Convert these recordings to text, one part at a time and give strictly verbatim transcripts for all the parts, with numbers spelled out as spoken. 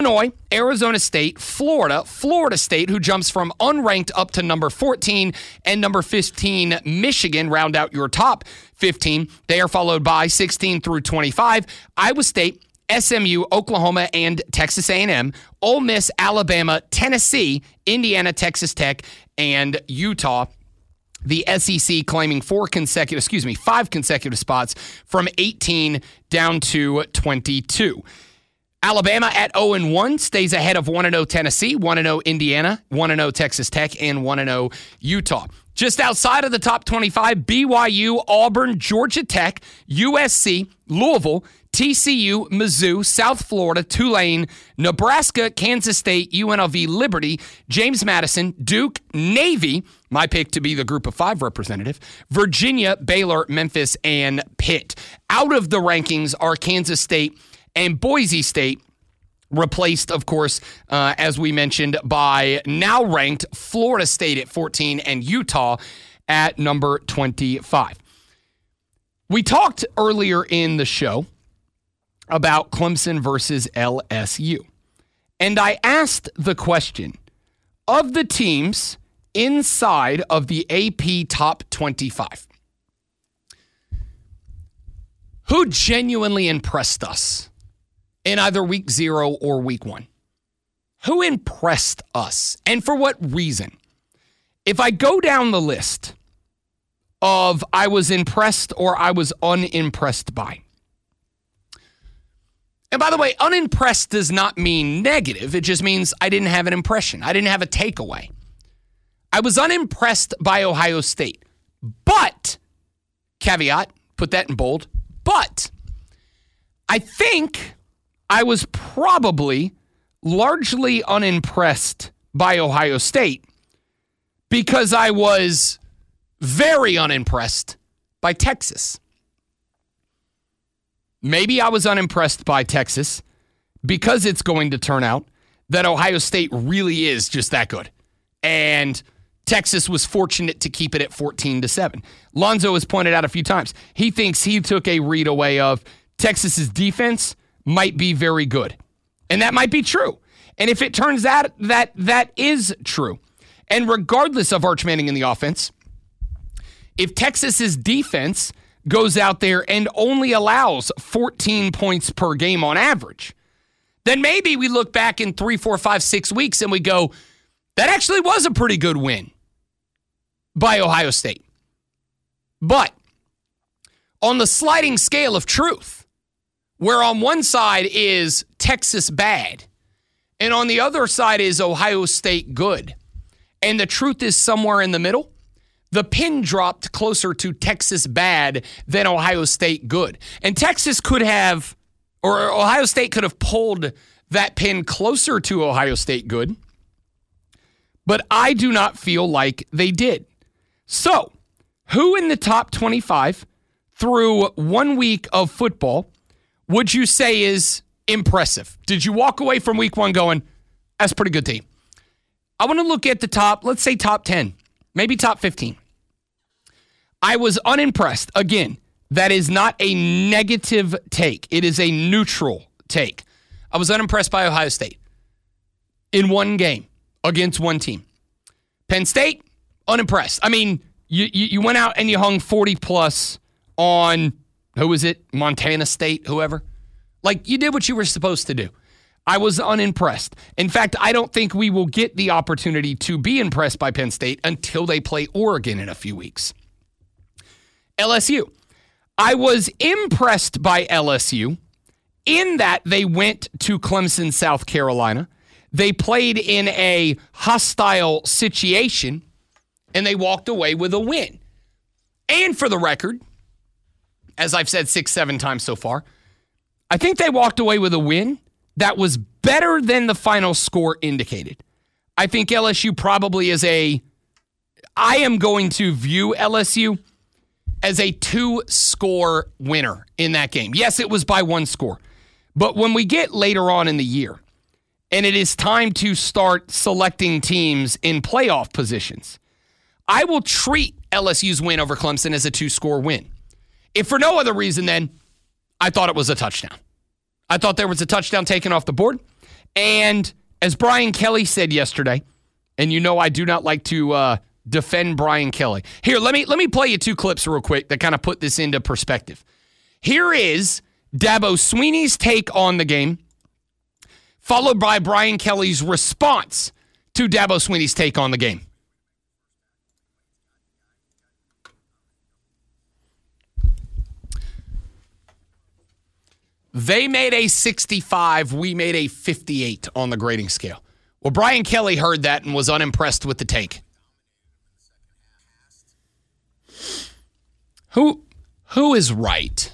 Illinois, Arizona State, Florida, Florida State, who jumps from unranked up to number fourteen, and number fifteen, Michigan, round out your top fifteen. They are followed by sixteen through twenty-five, Iowa State, S M U, Oklahoma, and Texas A and M, Ole Miss, Alabama, Tennessee, Indiana, Texas Tech, and Utah. The S E C claiming four consecutive, excuse me, five consecutive spots from eighteen down to twenty-two. Alabama at oh and one stays ahead of one and oh Tennessee, one and oh Indiana, one and oh Texas Tech, and one and oh Utah. Just outside of the top twenty-five, B Y U, Auburn, Georgia Tech, U S C, Louisville, T C U, Mizzou, South Florida, Tulane, Nebraska, Kansas State, U N L V, Liberty, James Madison, Duke, Navy, my pick to be the group of five representative, Virginia, Baylor, Memphis, and Pitt. Out of the rankings are Kansas State and Boise State, replaced, of course, uh, as we mentioned, by now ranked Florida State at fourteen and Utah at number twenty-five. We talked earlier in the show about Clemson versus L S U. And I asked the question, of the teams inside of the A P top twenty-five, who genuinely impressed us in either week zero or week one? Who impressed us, and for what reason? If I go down the list of I was impressed or I was unimpressed by. And by the way, unimpressed does not mean negative. It just means I didn't have an impression. I didn't have a takeaway. I was unimpressed by Ohio State. But, caveat, put that in bold, but I think I was probably largely unimpressed by Ohio State because I was very unimpressed by Texas. Maybe I was unimpressed by Texas because it's going to turn out that Ohio State really is just that good. And Texas was fortunate to keep it at fourteen to seven. Lonzo has pointed out a few times, he thinks he took a read away of Texas's defense might be very good. And that might be true. And if it turns out that that is true, and regardless of Arch Manning in the offense, if Texas's defense goes out there and only allows fourteen points per game on average, then maybe we look back in three, four, five, six weeks and we go, that actually was a pretty good win by Ohio State. But on the sliding scale of truth, where on one side is Texas bad, and on the other side is Ohio State good, and the truth is somewhere in the middle, the pin dropped closer to Texas bad than Ohio State good. And Texas could have, or Ohio State could have pulled that pin closer to Ohio State good, but I do not feel like they did. So, who in the top twenty-five through one week of football would you say is impressive? Did you walk away from week one going, that's a pretty good team? I want to look at the top, let's say top ten, maybe top fifteen. I was unimpressed. Again, that is not a negative take. It is a neutral take. I was unimpressed by Ohio State in one game against one team. Penn State, unimpressed. I mean, you, you, you went out and you hung forty plus on, who was it? Montana State, whoever. Like, you did what you were supposed to do. I was unimpressed. In fact, I don't think we will get the opportunity to be impressed by Penn State until they play Oregon in a few weeks. L S U. I was impressed by L S U in that they went to Clemson, South Carolina. They played in a hostile situation, and they walked away with a win. And for the record, as I've said six, seven times so far, I think they walked away with a win that was better than the final score indicated. I think L S U probably is a, I am going to view L S U as a two-score winner in that game. Yes, it was by one score. But when we get later on in the year, and it is time to start selecting teams in playoff positions, I will treat L S U's win over Clemson as a two-score win. If for no other reason, then, I thought it was a touchdown. I thought there was a touchdown taken off the board, And as Brian Kelly said yesterday, and you know I do not like to uh, defend Brian Kelly. Here, let me let me play you two clips real quick that kind of put this into perspective. Here is Dabo Swinney's take on the game, followed by Brian Kelly's response to Dabo Swinney's take on the game. They made a sixty-five, we made a fifty-eight on the grading scale. Well, Brian Kelly heard that and was unimpressed with the take. Who, who is right?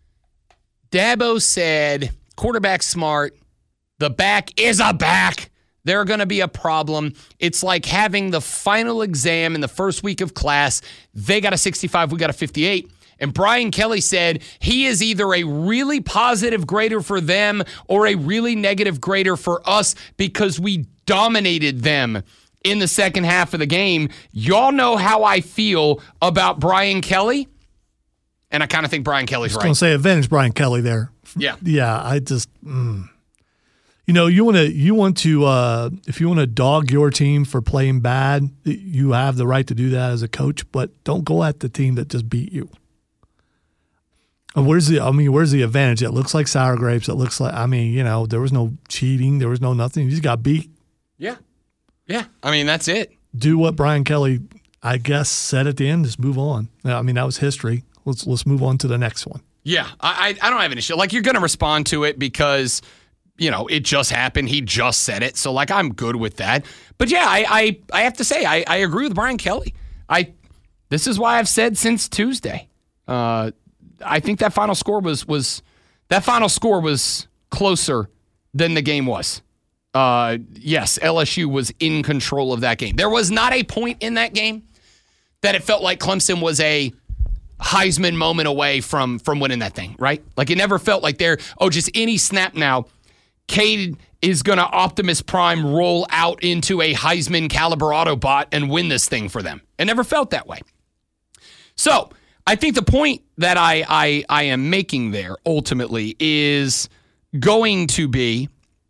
Dabo said, quarterback smart, the back is a back. They're going to be a problem. It's like having the final exam in the first week of class. They got a sixty-five, we got a fifty-eight. And Brian Kelly said he is either a really positive grader for them or a really negative grader for us because we dominated them in the second half of the game. Y'all know how I feel about Brian Kelly, and I kind of think Brian Kelly's right. I was going to say advantage Brian Kelly there. Yeah. Yeah, I just mm. You know, you want to you want to uh, if you want to dog your team for playing bad, you have the right to do that as a coach, but don't go at the team that just beat you. Where's the? I mean, where's the advantage? It looks like sour grapes. It looks like. I mean, you know, there was no cheating. There was no nothing. You just got beat. Yeah, yeah. I mean, that's it. Do what Brian Kelly, I guess, said at the end. Just move on. I mean, that was history. Let's let's move on to the next one. Yeah, I I don't have an issue. Like, you're going to respond to it because, you know, it just happened. He just said it. So, like, I'm good with that. But yeah, I I, I have to say I, I agree with Brian Kelly. I this is why I've said since Tuesday. Uh. I think that final score was was that final score was closer than the game was. Uh, yes, L S U was in control of that game. There was not a point in that game that it felt like Clemson was a Heisman moment away from from winning that thing, right? Like, it never felt like they're, oh, just any snap now, Cade is going to Optimus Prime roll out into a Heisman caliber Autobot and win this thing for them. It never felt that way. So I think the point that I, I I am making there ultimately is going to be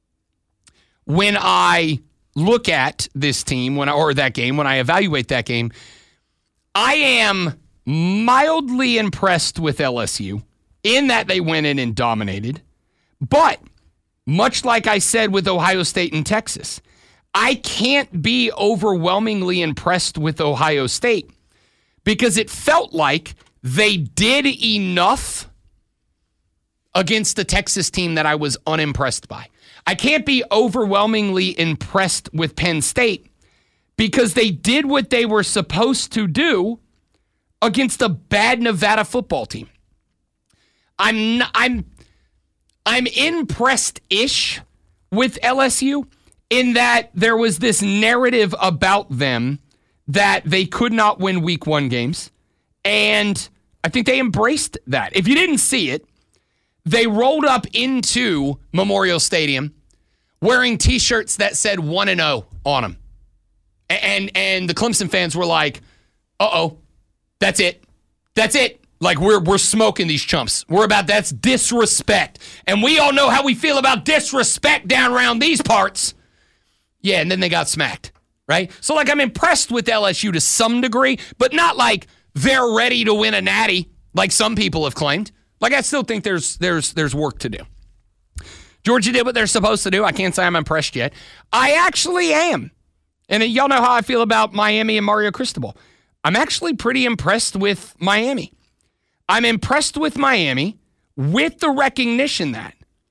when I look at this team when I, or that game, when I evaluate that game, I am mildly impressed with L S U in that they went in and dominated. But much like I said with Ohio State and Texas, I can't be overwhelmingly impressed with Ohio State because it felt like they did enough against the Texas team that I was unimpressed by. I can't be overwhelmingly impressed with Penn State because they did what they were supposed to do against a bad Nevada football team. I'm I'm I'm impressed-ish with L S U in that there was this narrative about them that they could not win week one games. And I think they embraced that. If you didn't see it, they rolled up into Memorial Stadium wearing T-shirts that said one and oh on them. And, and the Clemson fans were like, uh-oh, that's it. That's it. Like, we're we're smoking these chumps. We're about, that's disrespect. And we all know how we feel about disrespect down around these parts. Yeah, and then they got smacked, right? So, like, I'm impressed with L S U to some degree, but not like they're ready to win a natty, like some people have claimed. Like, I still think there's there's there's work to do. Georgia did what they're supposed to do. I can't say I'm impressed yet. I actually am. And y'all know how I feel about Miami and Mario Cristobal. I'm actually pretty impressed with Miami. I'm impressed with Miami with the recognition that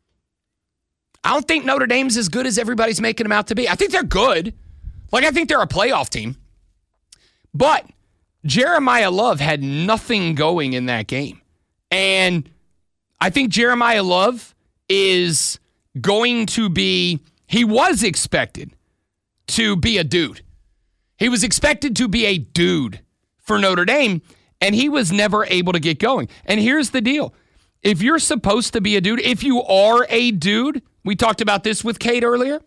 I don't think Notre Dame's as good as everybody's making them out to be. I think they're good. Like, I think they're a playoff team. But Jeremiah Love had nothing going in that game. And I think Jeremiah Love is going to be, he was expected to be a dude. He was expected to be a dude for Notre Dame, and he was never able to get going. And here's the deal. If you're supposed to be a dude, if you are a dude, we talked about this with Kate earlier.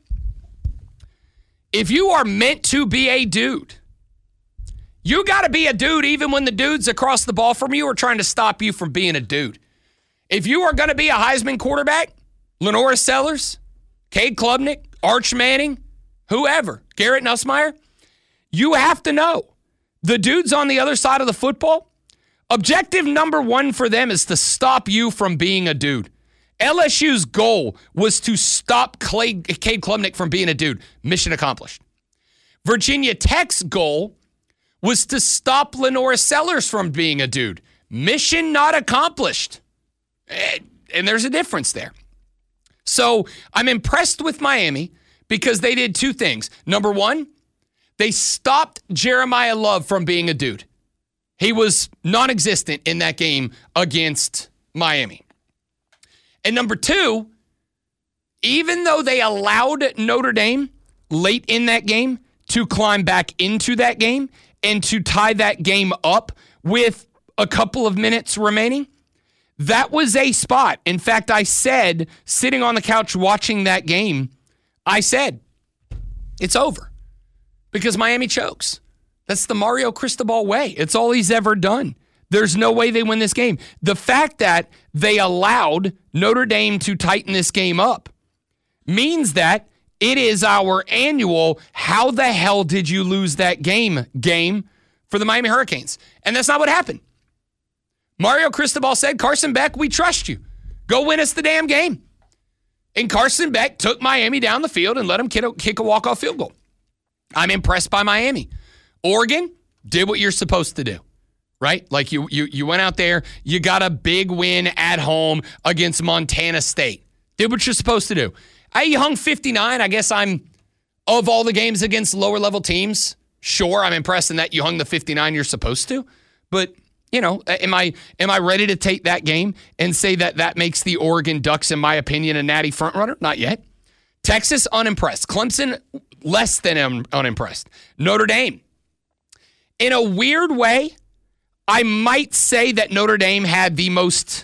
If you are meant to be a dude, you got to be a dude even when the dudes across the ball from you are trying to stop you from being a dude. If you are going to be a Heisman quarterback, Lenora Sellers, Cade Klubnik, Arch Manning, whoever, Garrett Nussmeier, you have to know the dudes on the other side of the football, objective number one for them is to stop you from being a dude. L S U's goal was to stop Clay, Cade Klubnik from being a dude. Mission accomplished. Virginia Tech's goal was to stop Lenora Sellers from being a dude. Mission not accomplished. And there's a difference there. So I'm impressed with Miami because they did two things. Number one, they stopped Jeremiah Love from being a dude. He was non-existent in that game against Miami. And number two, even though they allowed Notre Dame late in that game to climb back into that game and to tie that game up with a couple of minutes remaining, that was a spot. In fact, I said, sitting on the couch watching that game, I said, it's over because Miami chokes. That's the Mario Cristobal way. It's all he's ever done. There's no way they win this game. The fact that they allowed Notre Dame to tighten this game up means that it is our annual how the hell did you lose that game game for the Miami Hurricanes. And that's not what happened. Mario Cristobal said, Carson Beck, we trust you. Go win us the damn game. And Carson Beck took Miami down the field and let them kick a walk-off field goal. I'm impressed by Miami. Oregon did what you're supposed to do, right? Like you you you went out there, you got a big win at home against Montana State. Did what you're supposed to do. I, you hung fifty-nine. I guess I'm, of all the games against lower-level teams, sure, I'm impressed in that you hung the fifty-nine you're supposed to. But, you know, am I am I ready to take that game and say that that makes the Oregon Ducks, in my opinion, a natty frontrunner? Not yet. Texas, unimpressed. Clemson, less than un- unimpressed. Notre Dame. In a weird way, I might say that Notre Dame had the most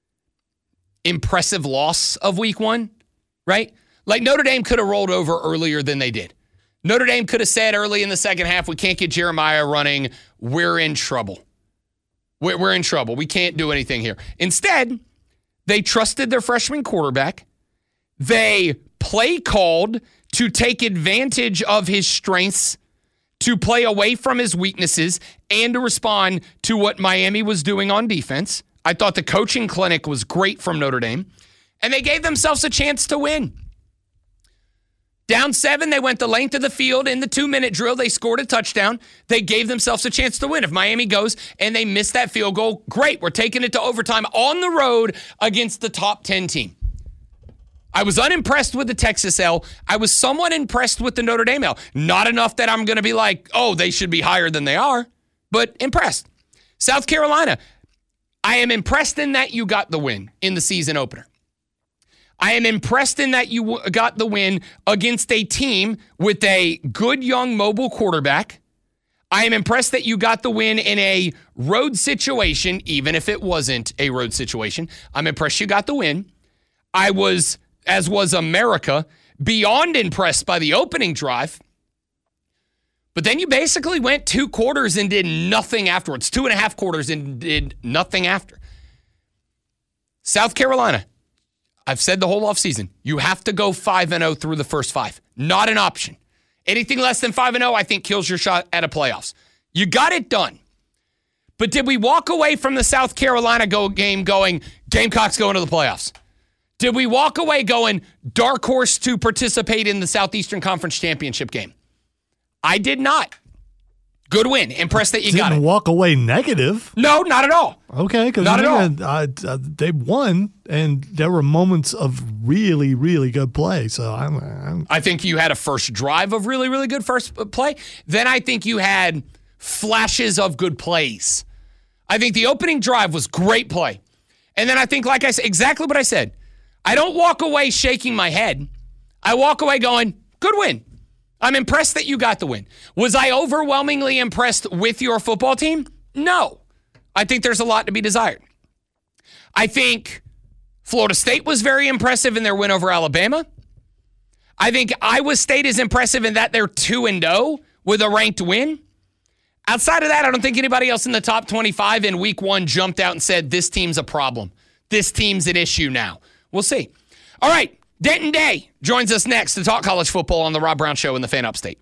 impressive loss of week one, right? Like Notre Dame could have rolled over earlier than they did. Notre Dame could have said early in the second half, we can't get Jeremiah running. We're in trouble. We're, we're in trouble. We can't do anything here. Instead, they trusted their freshman quarterback. They play called to take advantage of his strengths, to play away from his weaknesses, and to respond to what Miami was doing on defense. I thought the coaching clinic was great from Notre Dame, and they gave themselves a chance to win. Down seven, they went the length of the field in the two-minute drill. They scored a touchdown. They gave themselves a chance to win. If Miami goes and they miss that field goal, great. We're taking it to overtime on the road against the top ten team. I was unimpressed with the Texas L. I was somewhat impressed with the Notre Dame L. Not enough that I'm going to be like, oh, they should be higher than they are, but impressed. South Carolina, I am impressed in that you got the win in the season opener. I am impressed in that you got the win against a team with a good young mobile quarterback. I am impressed that you got the win in a road situation, even if it wasn't a road situation. I'm impressed you got the win. I was, as was America, beyond impressed by the opening drive. But then you basically went two quarters and did nothing afterwards. Two and a half quarters and did nothing after. South Carolina, I've said the whole offseason, you have to go five and oh through the first five. Not an option. Anything less than five and oh, I think, kills your shot at a playoffs. You got it done. But did we walk away from the South Carolina go game going, Gamecocks going to the playoffs? Did we walk away going, dark horse to participate in the Southeastern Conference Championship game? I did not. Good win. Impressed that you Didn't got it. walk away negative. No, not at all. Okay, because not at all. Uh, uh, they won, and there were moments of really, really good play. So I'm, I'm. I think you had a first drive of really, really good first play. Then I think you had flashes of good plays. I think the opening drive was great play. And then I think, like I said, exactly what I said. I don't walk away shaking my head. I walk away going, good win. I'm impressed that you got the win. Was I overwhelmingly impressed with your football team? No. I think there's a lot to be desired. I think Florida State was very impressive in their win over Alabama. I think Iowa State is impressive in that they're two and oh with a ranked win. Outside of that, I don't think anybody else in the top twenty-five in week one jumped out and said, this team's a problem. This team's an issue now. We'll see. All right. Denton Day joins us next to talk college football on the Rob Brown Show in the Fan Upstate.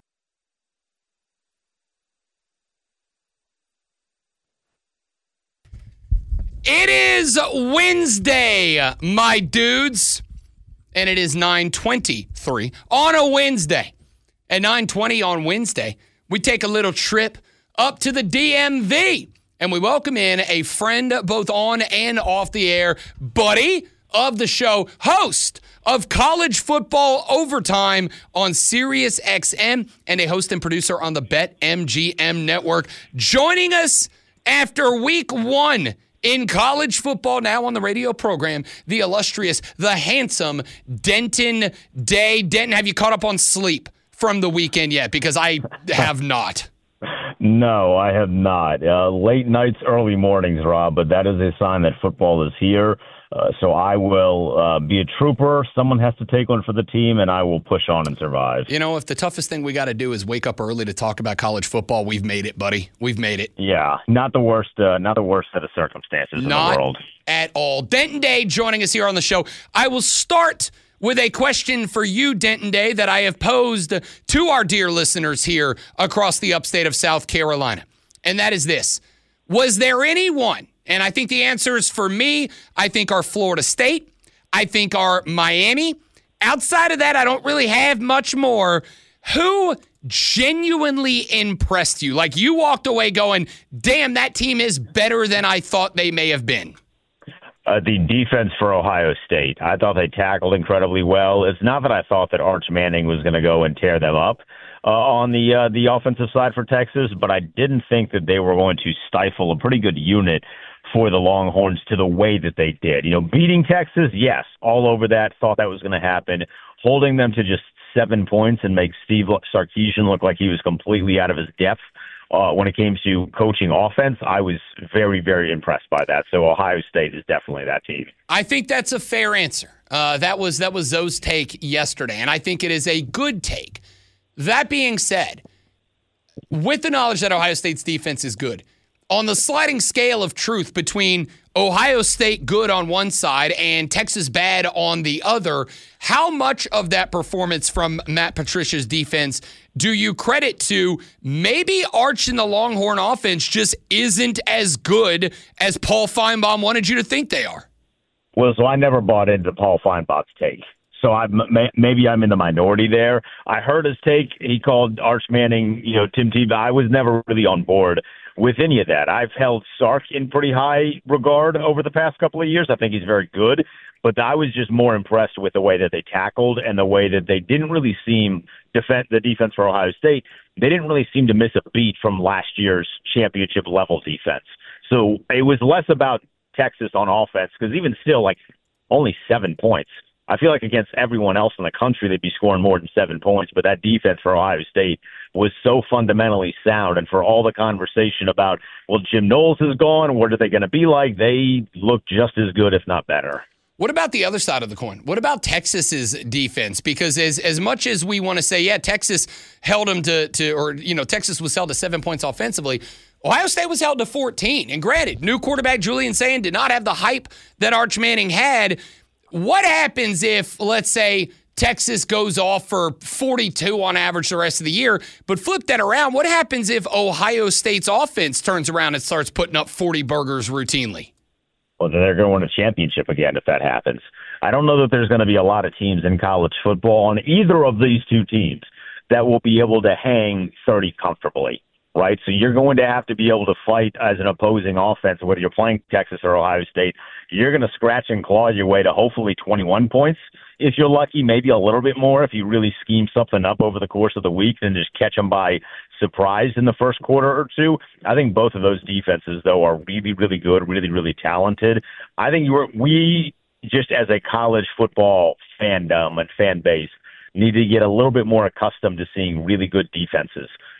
It is Wednesday, my dudes, and it is nine twenty-three on a Wednesday. At nine twenty on Wednesday, we take a little trip up to the D M V, and we welcome in a friend both on and off the air, buddy of the show, host of College Football Overtime on Sirius X M, and a host and producer on the BetMGM Network, joining us after week one in college football, now on the radio program, the illustrious, the handsome Denton Day. Denton, have you caught up on sleep from the weekend yet? Because I have not. No, I have not. Uh, late nights, early mornings, Rob, but that is a sign that football is here. Uh, so I will uh, be a trooper. Someone has to take one for the team, and I will push on and survive. You know, if the toughest thing we got to do is wake up early to talk about college football, we've made it, buddy. We've made it. Yeah, not the worst. Uh, not the worst set of circumstances not in the world at all. Denton Day joining us here on the show. I will start with a question for you, Denton Day, that I have posed to our dear listeners here across the upstate of South Carolina, and that is this: was there anyone? And I think the answers for me, I think, are Florida State. I think are Miami. Outside of that, I don't really have much more. Who genuinely impressed you? Like, you walked away going, damn, that team is better than I thought they may have been. Uh, the defense for Ohio State. I thought they tackled incredibly well. It's not that I thought that Arch Manning was going to go and tear them up uh, on the uh, the offensive side for Texas, but I didn't think that they were going to stifle a pretty good unit for the Longhorns to the way that they did. You know, beating Texas, yes, all over that, thought that was going to happen. Holding them to just seven points and make Steve Sarkisian look like he was completely out of his depth uh, when it came to coaching offense, I was very, very impressed by that. So Ohio State is definitely that team. I think that's a fair answer. Uh, that was that was Zoe's take yesterday, and I think it is a good take. That being said, with the knowledge that Ohio State's defense is good, on the sliding scale of truth between Ohio State good on one side and Texas bad on the other, how much of that performance from Matt Patricia's defense do you credit to maybe Arch and the Longhorn offense just isn't as good as Paul Feinbaum wanted you to think they are? Well, so I never bought into Paul Feinbaum's take. So I maybe I'm in the minority there. I heard his take. He called Arch Manning, you know, Tim Tebow. I was never really on board with any of that. I've held Sark in pretty high regard over the past couple of years. I think he's very good, but I was just more impressed with the way that they tackled and the way that they didn't really seem defend the defense for Ohio State. They didn't really seem to miss a beat from last year's championship level defense. So it was less about Texas on offense, because even still, like, only seven points. I feel like against everyone else in the country, they'd be scoring more than seven points. But that defense for Ohio State was so fundamentally sound. And for all the conversation about, well, Jim Knowles is gone, what are they going to be like? They look just as good, if not better. What about the other side of the coin? What about Texas's defense? Because as as much as we want to say, yeah, Texas held them to, to, or, you know, Texas was held to seven points offensively, Ohio State was held to fourteen. And granted, new quarterback Julian Sayin did not have the hype that Arch Manning had. What happens if, let's say, Texas goes off for forty-two on average the rest of the year, but flip that around, what happens if Ohio State's offense turns around and starts putting up forty burgers routinely? Well, then they're going to win a championship again if that happens. I don't know that there's going to be a lot of teams in college football on either of these two teams that will be able to hang thirty comfortably, right? So you're going to have to be able to fight as an opposing offense, whether you're playing Texas or Ohio State. You're going to scratch and claw your way to hopefully twenty-one points. If you're lucky, maybe a little bit more if you really scheme something up over the course of the week and just catch them by surprise in the first quarter or two. I think both of those defenses, though, are really, really good, really, really talented. I think you were, we, just as a college football fandom and fan base, need to get a little bit more accustomed to seeing really good defenses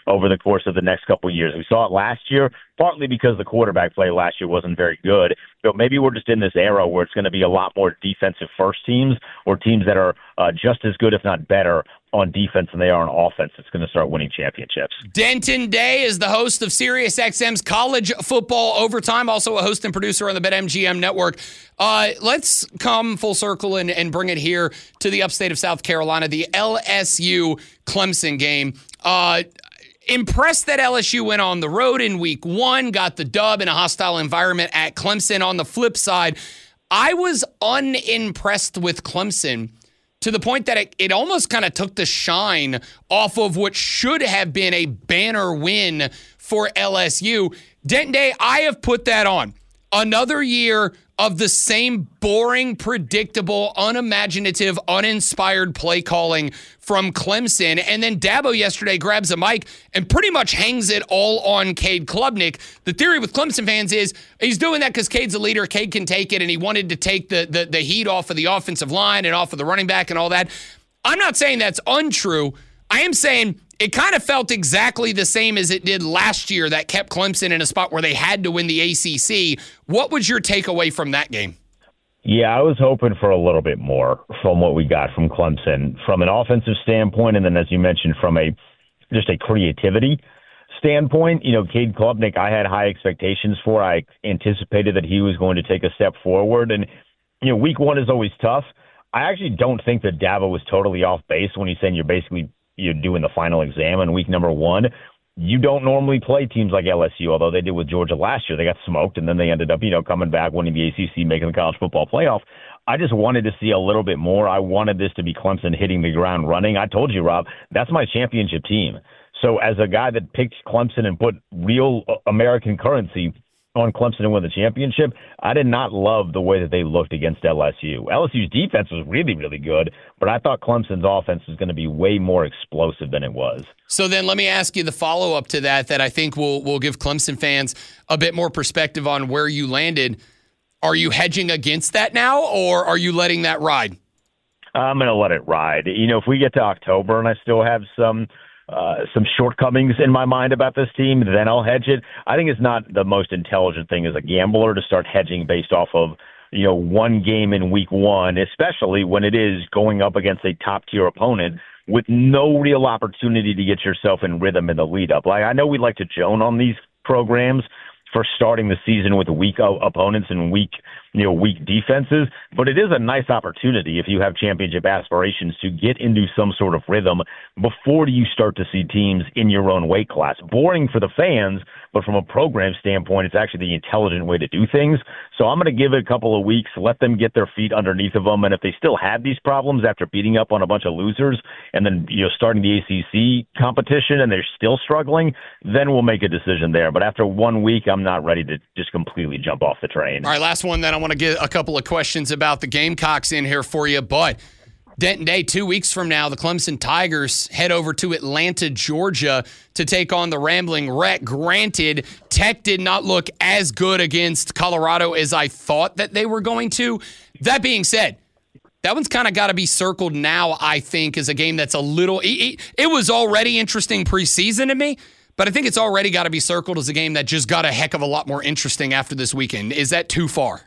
over the course of the next couple of years. We saw it last year, partly because the quarterback play last year wasn't very good. But maybe we're just in this era where it's going to be a lot more defensive-first teams or teams that are uh, just as good, if not better, on defense than they are on offense. It's going to start winning championships. Denton Day is the host of SiriusXM's College Football Overtime, also a host and producer on the BetMGM network. Uh, let's come full circle and, and bring it here to the upstate of South Carolina, the L S U Clemson game. Uh, impressed that L S U went on the road in week one, got the dub in a hostile environment at Clemson. On the flip side, I was unimpressed with Clemson to the point that it, it almost kind of took the shine off of what should have been a banner win for L S U. Denton Day, I have put that on. Another year of the same boring, predictable, unimaginative, uninspired play calling from Clemson. And then Dabo yesterday grabs a mic and pretty much hangs it all on Cade Klubnik. The theory with Clemson fans is he's doing that because Cade's a leader, Cade can take it, and he wanted to take the, the, the heat off of the offensive line and off of the running back and all that. I'm not saying that's untrue. I am saying it kind of felt exactly the same as it did last year that kept Clemson in a spot where they had to win the A C C. What was your takeaway from that game? Yeah, I was hoping for a little bit more from what we got from Clemson from an offensive standpoint, and then, as you mentioned, from a just a creativity standpoint. You know, Cade Klubnik, I had high expectations for. I anticipated that he was going to take a step forward, and you know, week one is always tough. I actually don't think that Dabo was totally off base when he's saying you're basically you're doing the final exam in week number one. You don't normally play teams like L S U, although they did with Georgia last year. They got smoked, and then they ended up, you know, coming back, winning the A C C, making the college football playoff. I just wanted to see a little bit more. I wanted this to be Clemson hitting the ground running. I told you, Rob, that's my championship team. So as a guy that picked Clemson and put real American currency on Clemson to win the championship, I did not love the way that they looked against L S U. L S U's defense was really, really good, but I thought Clemson's offense was going to be way more explosive than it was. So then let me ask you the follow-up to that that I think will will give Clemson fans a bit more perspective on where you landed. Are you hedging against that now, or are you letting that ride? I'm going to let it ride. You know, if we get to October and I still have some Uh, some shortcomings in my mind about this team, then I'll hedge it. I think it's not the most intelligent thing as a gambler to start hedging based off of, you know, one game in week one, especially when it is going up against a top-tier opponent with no real opportunity to get yourself in rhythm in the lead-up. Like, I know we like to joan on these programs for starting the season with weak opponents and weak, you know, weak defenses, but it is a nice opportunity if you have championship aspirations to get into some sort of rhythm before you start to see teams in your own weight class. Boring for the fans, but from a program standpoint, it's actually the intelligent way to do things. So I'm going to give it a couple of weeks, let them get their feet underneath of them, and if they still have these problems after beating up on a bunch of losers and then, you know, starting the A C C competition and they're still struggling, then we'll make a decision there. But after one week, I'm not ready to just completely jump off the train. All right, last one, then I want to get a couple of questions about the Gamecocks in here for you. But Denton Day, two weeks from now, the Clemson Tigers head over to Atlanta, Georgia to take on the Rambling Wreck. Granted, Tech did not look as good against Colorado as I thought that they were going to. That being said, that one's kind of got to be circled now, I think, as a game that's a little it, – it was already interesting preseason to me, but I think it's already got to be circled as a game that just got a heck of a lot more interesting after this weekend. Is that too far?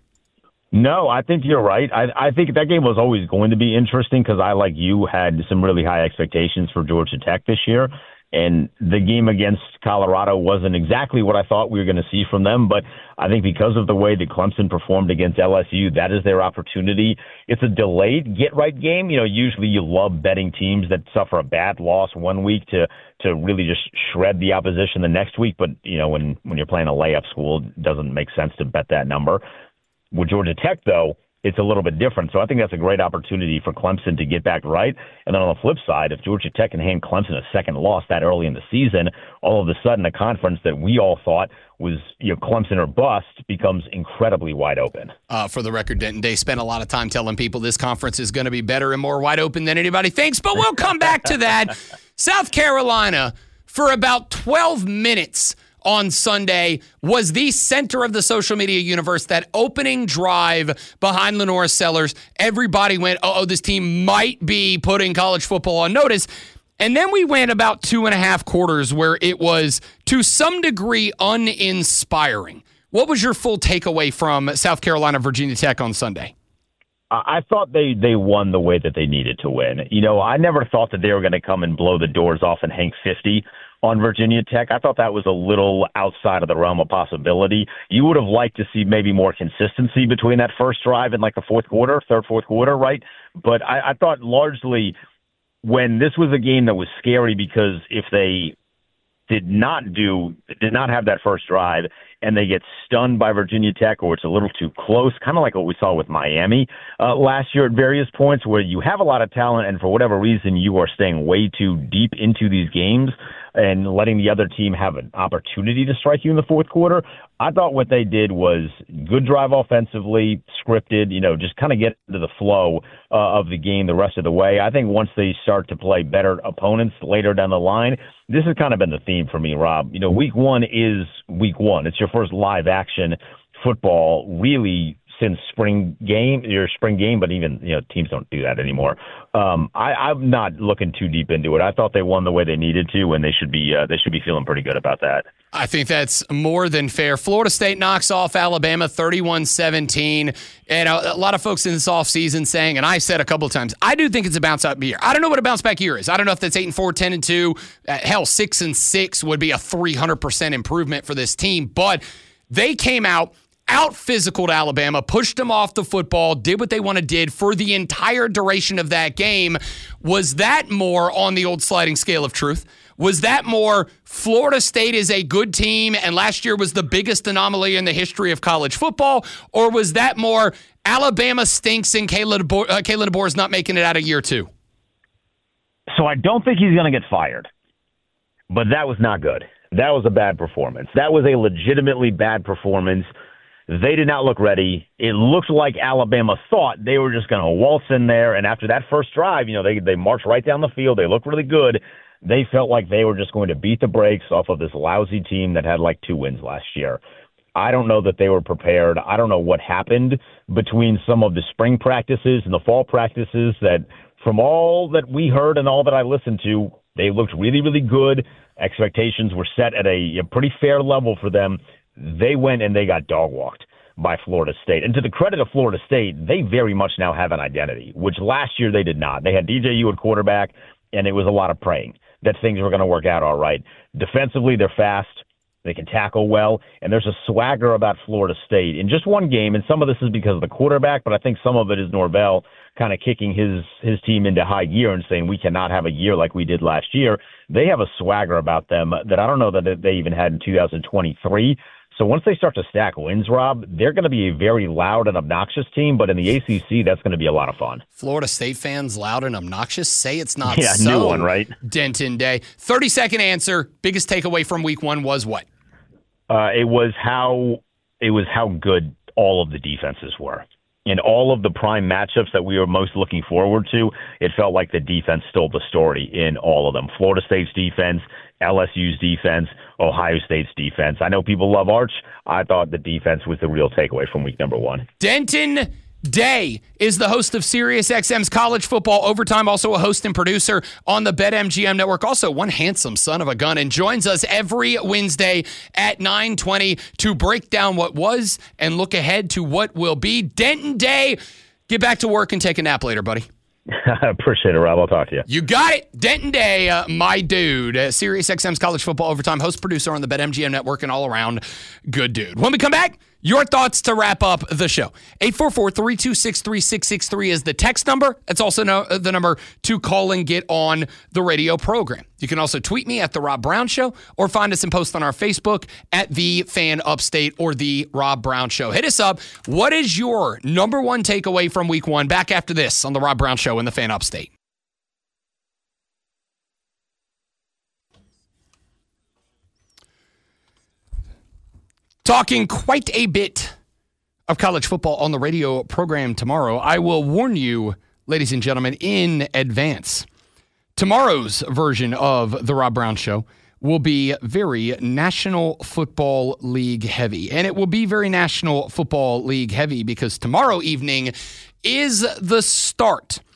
No, I think you're right. I, I think that game was always going to be interesting because I, like you, had some really high expectations for Georgia Tech this year. And the game against Colorado wasn't exactly what I thought we were going to see from them. But I think because of the way that Clemson performed against L S U, that is their opportunity. It's a delayed get-right game. You know, usually you love betting teams that suffer a bad loss one week to to really just shred the opposition the next week. But, you know, when, when you're playing a layup school, it doesn't make sense to bet that number. With Georgia Tech, though, it's a little bit different. So I think that's a great opportunity for Clemson to get back right. And then on the flip side, if Georgia Tech can hand Clemson a second loss that early in the season, all of a sudden a conference that we all thought was, you know, Clemson or bust becomes incredibly wide open. Uh, for the record, Denton Day spent a lot of time telling people this conference is going to be better and more wide open than anybody thinks, but we'll come back to that. South Carolina, for about twelve minutes on Sunday, was the center of the social media universe. That opening drive behind Lenora Sellers, everybody went, oh, this team might be putting college football on notice. And then we went about two and a half quarters where it was, to some degree, uninspiring. What was your full takeaway from South Carolina, Virginia Tech on Sunday? I thought they, they won the way that they needed to win. You know, I never thought that they were going to come and blow the doors off and hang fifty on Virginia Tech. I thought that was a little outside of the realm of possibility. You would have liked to see maybe more consistency between that first drive and like the fourth quarter, third, fourth quarter, right? But I, I thought largely when this was a game that was scary because if they did not do, did not have that first drive and they get stunned by Virginia Tech or it's a little too close, kind of like what we saw with Miami uh, last year at various points where you have a lot of talent and for whatever reason you are staying way too deep into these games and letting the other team have an opportunity to strike you in the fourth quarter. I thought what they did was good drive offensively, scripted, you know, just kind of get into the flow uh, of the game the rest of the way. I think once they start to play better opponents later down the line, this has kind of been the theme for me, Rob. You know, week one is week one. It's your first live action football really since spring game, your spring game, but even, you know, teams don't do that anymore. Um, I, I'm not looking too deep into it. I thought they won the way they needed to, and they should be uh, they should be feeling pretty good about that. I think that's more than fair. Florida State knocks off Alabama thirty-one seventeen. And a, a lot of folks in this offseason saying, and I said a couple of times, I do think it's a bounce back year. I don't know what a bounce back year is. I don't know if that's eight and four, ten and two. Uh, hell, six and six would be a three hundred percent improvement for this team. But they came out, out-physicaled Alabama, pushed them off the football, did what they wanted did for the entire duration of that game. Was that more on the old sliding scale of truth? Was that more Florida State is a good team and last year was the biggest anomaly in the history of college football? Or was that more Alabama stinks and Kalen DeBoer, uh, Kalen DeBoer is not making it out of year two? So I don't think he's going to get fired, but that was not good. That was a bad performance. That was a legitimately bad performance. They did not look ready. It looked like Alabama thought they were just going to waltz in there, and after that first drive, you know, they they marched right down the field. They looked really good. They felt like they were just going to beat the brakes off of this lousy team that had like two wins last year. I don't know that they were prepared. I don't know what happened between some of the spring practices and the fall practices that, from all that we heard and all that I listened to, they looked really, really good. Expectations were set at a, a pretty fair level for them. They went and they got dog walked by Florida State. And to the credit of Florida State, they very much now have an identity, which last year they did not. They had D J U at quarterback, and it was a lot of praying that things were going to work out all right. Defensively, they're fast. They can tackle well, and there's a swagger about Florida State. In just one game, and some of this is because of the quarterback, but I think some of it is Norvell kind of kicking his, his team into high gear and saying we cannot have a year like we did last year. They have a swagger about them that I don't know that they even had in two thousand twenty-three. So once they start to stack wins, Rob, they're going to be a very loud and obnoxious team, but in the A C C, that's going to be a lot of fun. Florida State fans, loud and obnoxious, say it's not yeah, so. New one, right? Denton Day. thirty-second answer, biggest takeaway from week one was what? Uh, it was how it was how good all of the defenses were. In all of the prime matchups that we were most looking forward to, it felt like the defense stole the story in all of them. Florida State's defense, L S U's defense, Ohio State's defense. I know people love Arch. I thought the defense was the real takeaway from week number one. Denton Day is the host of SiriusXM's College Football Overtime, also a host and producer on the BetMGM Network, also one handsome son of a gun, and joins us every Wednesday at nine twenty to break down what was and look ahead to what will be. Denton Day, get back to work and take a nap later, buddy. I appreciate it, Rob. I'll talk to you. You got it. Denton Day, uh, my dude. Uh, SiriusXM's College Football Overtime, host, producer on the BetMGM Network, and all around good dude. When we come back, your thoughts to wrap up the show. eight four four, three two six, three six six three is the text number. It's also no, uh, the number to call and get on the radio program. You can also tweet me at The Rob Brown Show or find us and post on our Facebook at The Fan Upstate or The Rob Brown Show. Hit us up. What is your number one takeaway from week one? Back after this on The Rob Brown Show and The Fan Upstate. Talking quite a bit of college football on the radio program tomorrow. I will warn you, ladies and gentlemen, in advance. Tomorrow's version of The Rob Brown Show will be very National Football League heavy. And it will be very National Football League heavy because tomorrow evening is the start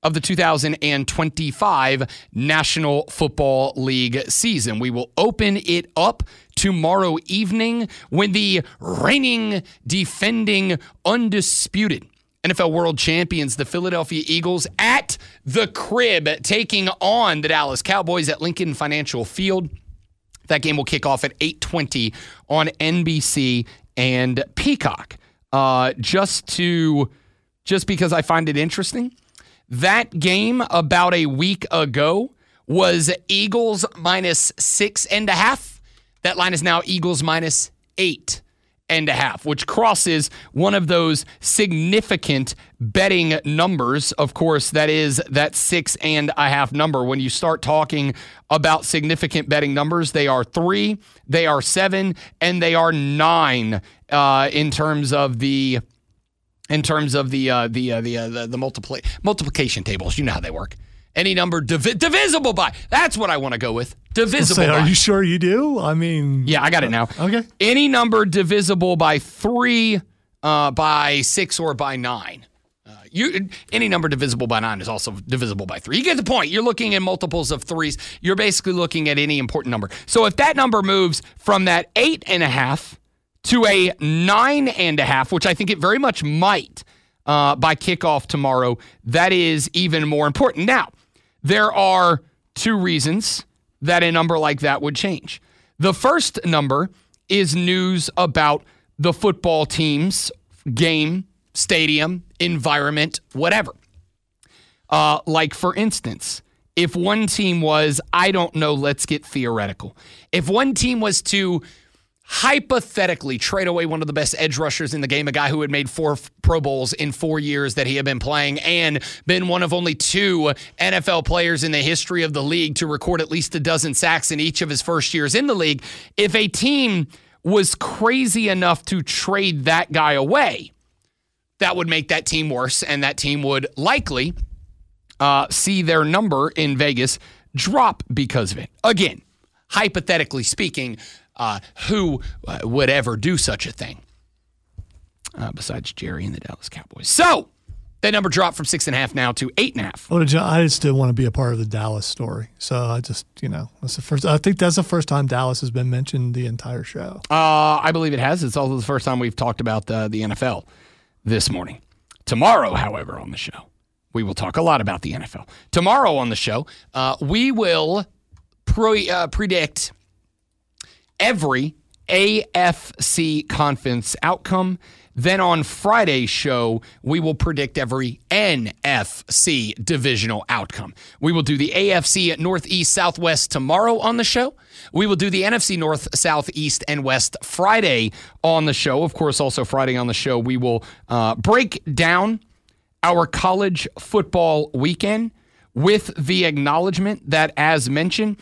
of the two thousand twenty-five National Football League season. We will open it up tomorrow evening when the reigning, defending, undisputed N F L World Champions, the Philadelphia Eagles, at the crib, taking on the Dallas Cowboys at Lincoln Financial Field. That game will kick off at eight twenty on N B C and Peacock. Uh, just to, just because I find it interesting, that game about a week ago was Eagles minus six and a half. That line is now Eagles minus eight and a half, which crosses one of those significant betting numbers. Of course, that is that six and a half number. When you start talking about significant betting numbers, they are three, they are seven, and they are nine uh, in terms of the in terms of the uh, the uh, the uh, the, the multipli- multiplication tables. You know how they work. Any number divi- divisible by. That's what I want to go with. Divisible say, by. Are you sure you do? I mean. Yeah, I got it now. Okay. Any number divisible by three, uh, by six, or by nine. Uh, you Any number divisible by nine is also divisible by three. You get the point. You're looking at multiples of threes. You're basically looking at any important number. So if that number moves from that eight and a half to a nine and a half, which I think it very much might uh, by kickoff tomorrow, that is even more important. Now, there are two reasons that a number like that would change. The first number is news about the football team's game, stadium, environment, whatever. Uh, like, for instance, if one team was, I don't know, let's get theoretical. If one team was to hypothetically trade away one of the best edge rushers in the game, a guy who had made four Pro Bowls in four years that he had been playing and been one of only two N F L players in the history of the league to record at least a dozen sacks in each of his first years in the league. If a team was crazy enough to trade that guy away, that would make that team worse, and that team would likely uh, see their number in Vegas drop because of it. Again, hypothetically speaking, Uh, who uh, would ever do such a thing uh, besides Jerry and the Dallas Cowboys? So that number dropped from six and a half now to eight and a half. Well, I just didn't want to be a part of the Dallas story, so I just, you know, that's the first. I think that's the first time Dallas has been mentioned the entire show. Uh, I believe it has. It's also the first time we've talked about the, the N F L this morning. Tomorrow, however, on the show, we will talk a lot about the N F L. Tomorrow on the show, uh, we will pre- uh, predict every A F C conference outcome. Then on Friday's show, we will predict every N F C divisional outcome. We will do the A F C Northeast, Southwest tomorrow on the show. We will do the N F C North, South, East, and West Friday on the show. Of course, also Friday on the show, we will uh, break down our college football weekend with the acknowledgement that, as mentioned,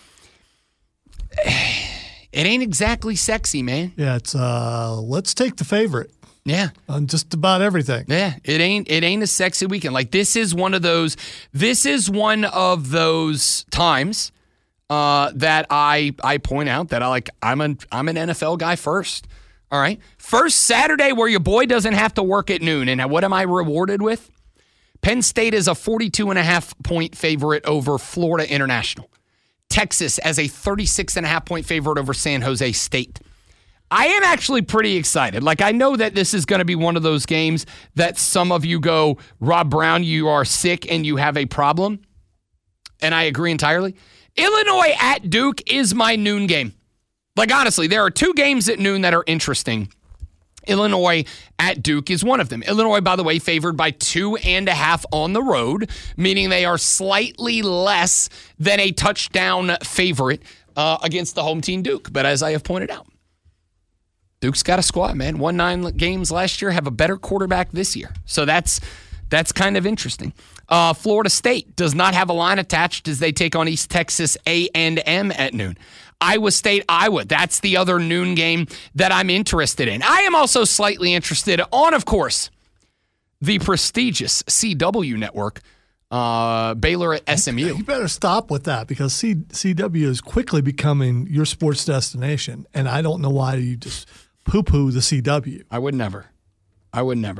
it ain't exactly sexy, man. Yeah, it's uh, let's take the favorite. Yeah, on just about everything. Yeah, it ain't it ain't a sexy weekend. Like, this is one of those. This is one of those times uh, that I I point out that I like. I'm an I'm an N F L guy first. All right, first Saturday where your boy doesn't have to work at noon. And what am I rewarded with? Penn State is a forty-two and a half point favorite over Florida International. Texas as a thirty-six and a half point favorite over San Jose State. I am actually pretty excited. Like, I know that this is going to be one of those games that some of you go, Rob Brown, you are sick and you have a problem. And I agree entirely. Illinois at Duke is my noon game. Like, honestly, there are two games at noon that are interesting. Illinois at Duke is one of them. Illinois, by the way, favored by two and a half on the road, meaning they are slightly less than a touchdown favorite uh, against the home team Duke. But as I have pointed out, Duke's got a squad, man. Won nine games last year, have a better quarterback this year. So that's that's kind of interesting. Uh, Florida State does not have a line attached as they take on East Texas A and M at noon. Iowa State, Iowa. That's the other noon game that I'm interested in. I am also slightly interested on, of course, the prestigious C W network, uh, Baylor at S M U. You better stop with that, because C- CW is quickly becoming your sports destination, and I don't know why you just poo-poo the C W. I would never. I would never.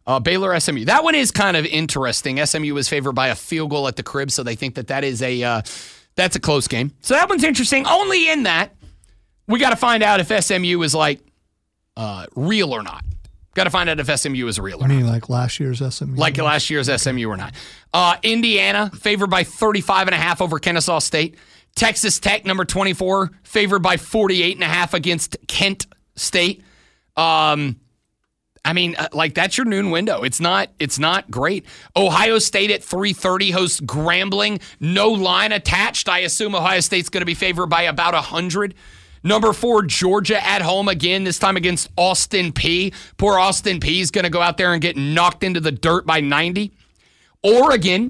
Uh, Baylor S M U. That one is kind of interesting. S M U was favored by a field goal at the crib, so they think that that is a uh, that's a close game. So that one's interesting. Only in that we got to find out if S M U is like uh, real or not. Got to find out if S M U is real or I mean, not. like last year's S M U. Like last year's S M U or not. Uh, Indiana favored by thirty-five and a half over Kennesaw State. Texas Tech, number twenty-four, favored by forty-eight and a half against Kent State. Um, I mean, uh, like that's your noon window. It's not. It's not great. Ohio State at three thirty hosts Grambling. No line attached. I assume Ohio State's going to be favored by about a hundred. Number four, Georgia at home again, this time against Austin Peay. Poor Austin Peay is going to go out there and get knocked into the dirt by ninety. Oregon,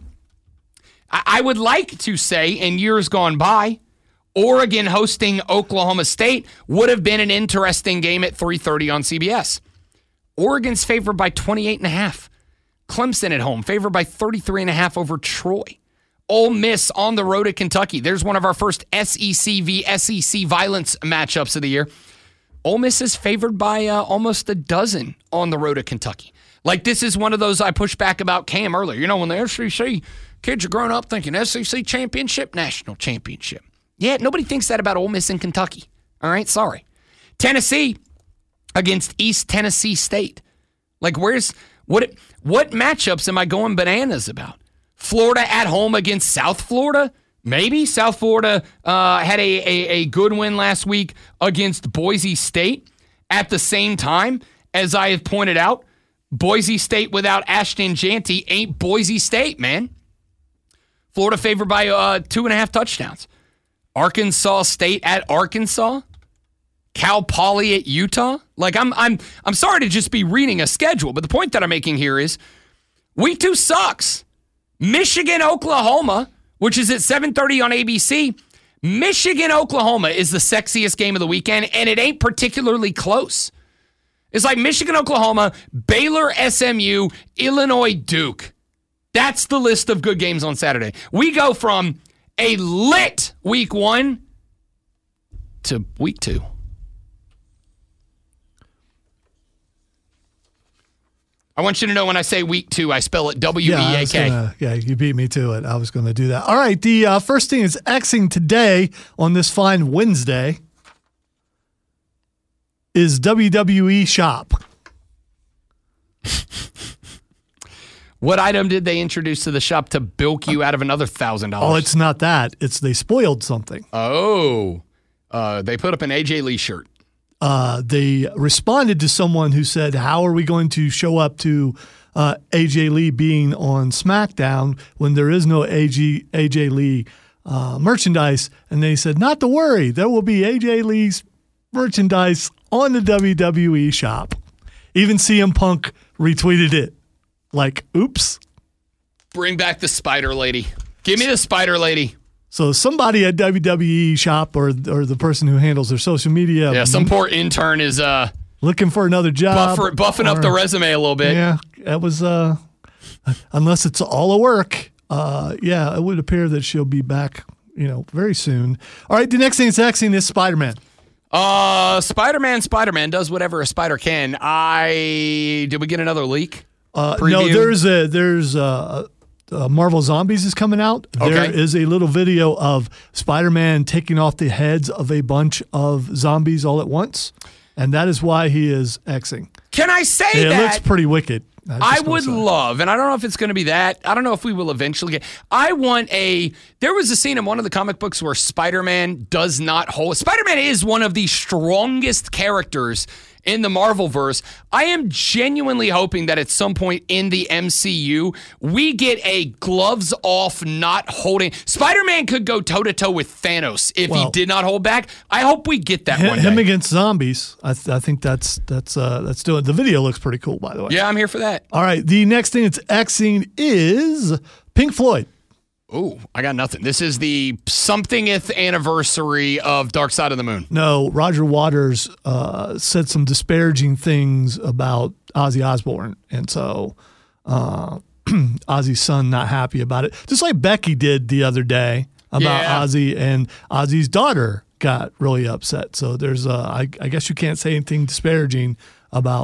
I would like to say in years gone by, Oregon hosting Oklahoma State would have been an interesting game at three thirty on C B S. Oregon's favored by twenty-eight and a half. Clemson at home, favored by thirty-three and a half over Troy. Ole Miss on the road at Kentucky. There's one of our first S E C v S E C violence matchups of the year. Ole Miss is favored by uh, almost a dozen on the road at Kentucky. Like, this is one of those I pushed back about Cam earlier. You know, when the S E C kids are growing up thinking S E C championship, national championship. Yeah, nobody thinks that about Ole Miss and Kentucky. All right, sorry. Tennessee against East Tennessee State. Like, where's what? What matchups am I going bananas about? Florida at home against South Florida? Maybe. South Florida uh, had a, a, a good win last week against Boise State. At the same time, as I have pointed out, Boise State without Ashton Jeanty ain't Boise State, man. Florida favored by uh, two and a half touchdowns. Arkansas State at Arkansas? Cal Poly at Utah? Like, I'm I'm I'm sorry to just be reading a schedule, but the point that I'm making here is week two sucks. Michigan, Oklahoma, which is at seven thirty on A B C. Michigan, Oklahoma is the sexiest game of the weekend, and it ain't particularly close. It's like Michigan, Oklahoma, Baylor, S M U, Illinois, Duke. That's the list of good games on Saturday. We go from a lit week one to week two. I want you to know when I say week two, I spell it W E A K. Yeah, yeah, you beat me to it. I was going to do that. All right, the uh, first thing is Xing today on this fine Wednesday is W W E Shop. What item did they introduce to the shop to bilk you out of another one thousand dollars? Oh, it's not that. It's they spoiled something. Oh, uh, they put up an A J Lee shirt. Uh, they responded to someone who said, how are we going to show up to uh, A J Lee being on SmackDown when there is no A J, A J Lee uh, merchandise? And they said, not to worry. There will be A J Lee's merchandise on the W W E shop. Even C M Punk retweeted it. Like, oops. Bring back the Spider Lady. Give me the Spider Lady. So somebody at W W E shop or or the person who handles their social media. Yeah, some poor intern is uh looking for another job. Buffer, buffing or, up the resume a little bit. Yeah, that was, uh, unless it's all a work, uh, yeah, it would appear that she'll be back, you know, very soon. All right, the next thing that's Xing is Spider-Man. Uh, Spider-Man, Spider-Man does whatever a spider can. I, did we get another leak? Uh, no, there's a, there's a, Uh, Marvel Zombies is coming out. Okay. There is a little video of Spider-Man taking off the heads of a bunch of zombies all at once, and that is why he is Xing. Can I say it that? It looks pretty wicked. I would say. love, and I don't know if it's going to be that. I don't know if we will eventually get. I want a. There was a scene in one of the comic books where Spider-Man does not hold. Spider-Man is one of the strongest characters in the Marvelverse. I am genuinely hoping that at some point in the M C U, we get a gloves off, not holding. Spider-Man could go toe to toe with Thanos if well, he did not hold back. I hope we get that him, one day. Him against zombies. I, th- I think that's that's uh, that's doing. The video looks pretty cool, by the way. Yeah, I'm here for that. All right, the next thing that's Xing is Pink Floyd. Ooh, I got nothing. This is the somethingth anniversary of Dark Side of the Moon. No, Roger Waters uh, said some disparaging things about Ozzy Osbourne, and so uh, Ozzy's son not happy about it. Just like Becky did the other day about yeah. Ozzy, and Ozzy's daughter got really upset. So there's, uh, I, I guess you can't say anything disparaging about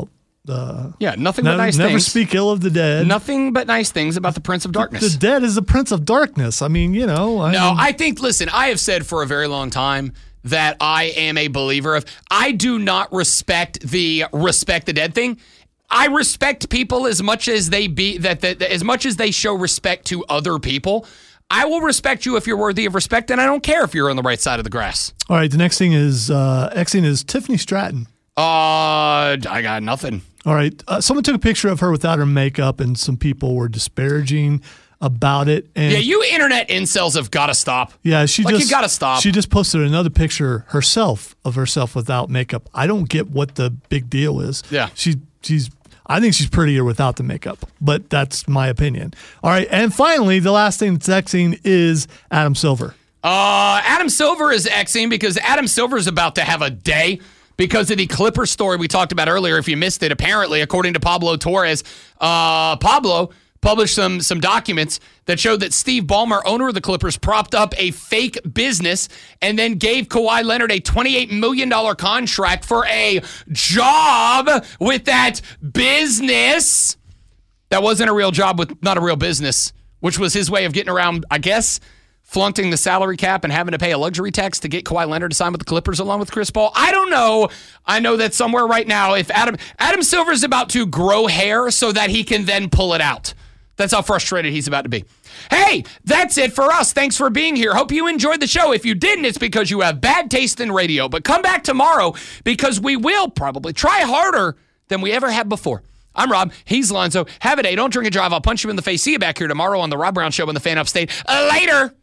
Uh, Yeah, nothing never, but nice never things. speak ill of the dead. Nothing but nice things about the Prince of Darkness. The dead is the Prince of Darkness. I mean, you know. I No, mean, I think, listen, I have said for a very long time that I am a believer of, I do not respect the respect the dead thing. I respect people as much as they be, that, that, that as much as they show respect to other people. I will respect you if you're worthy of respect, and I don't care if you're on the right side of the grass. All right, the next thing is, uh, next thing is Tiffany Stratton. Uh, I got nothing. All right, uh, someone took a picture of her without her makeup, and some people were disparaging about it. And Yeah, you internet incels have got to stop. Yeah, she Like, just you gotta stop. She just posted another picture herself of herself without makeup. I don't get what the big deal is. Yeah. she she's. I think she's prettier without the makeup, but that's my opinion. All right, and finally, the last thing that's Xing is Adam Silver. Uh, Adam Silver is Xing because Adam Silver is about to have a day because of the Clipper story we talked about earlier. If you missed it, apparently, according to Pablo Torres, uh, Pablo published some some documents that showed that Steve Ballmer, owner of the Clippers, propped up a fake business and then gave Kawhi Leonard a twenty-eight million dollars contract for a job with that business. That wasn't a real job with not a real business, which was his way of getting around, I guess, flaunting the salary cap and having to pay a luxury tax to get Kawhi Leonard to sign with the Clippers along with Chris Paul. I don't know. I know that somewhere right now, if Adam Adam Silver's about to grow hair so that he can then pull it out. That's how frustrated he's about to be. Hey, that's it for us. Thanks for being here. Hope you enjoyed the show. If you didn't, it's because you have bad taste in radio. But come back tomorrow because we will probably try harder than we ever have before. I'm Rob. He's Lonzo. Have a day. Don't drink and drive. I'll punch you in the face. See you back here tomorrow on The Rob Brown Show on the Fan Upstate. Uh, later.